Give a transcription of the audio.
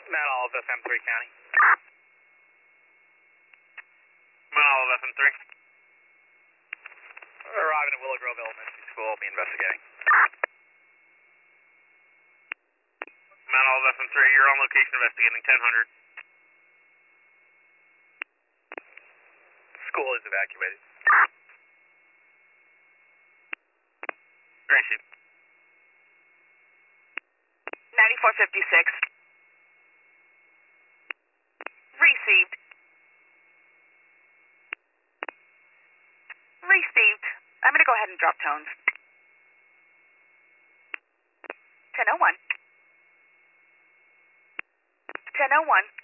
Matt Olive, FM3 County. Matt Olive, FM3. Arriving at Willow Grove Elementary School, I'll be investigating. Matt Olive, FM3, you're on location investigating 1000. School is evacuated. Received. 9456. Received. Received. I'm going to go ahead and drop tones. 1001. 1001.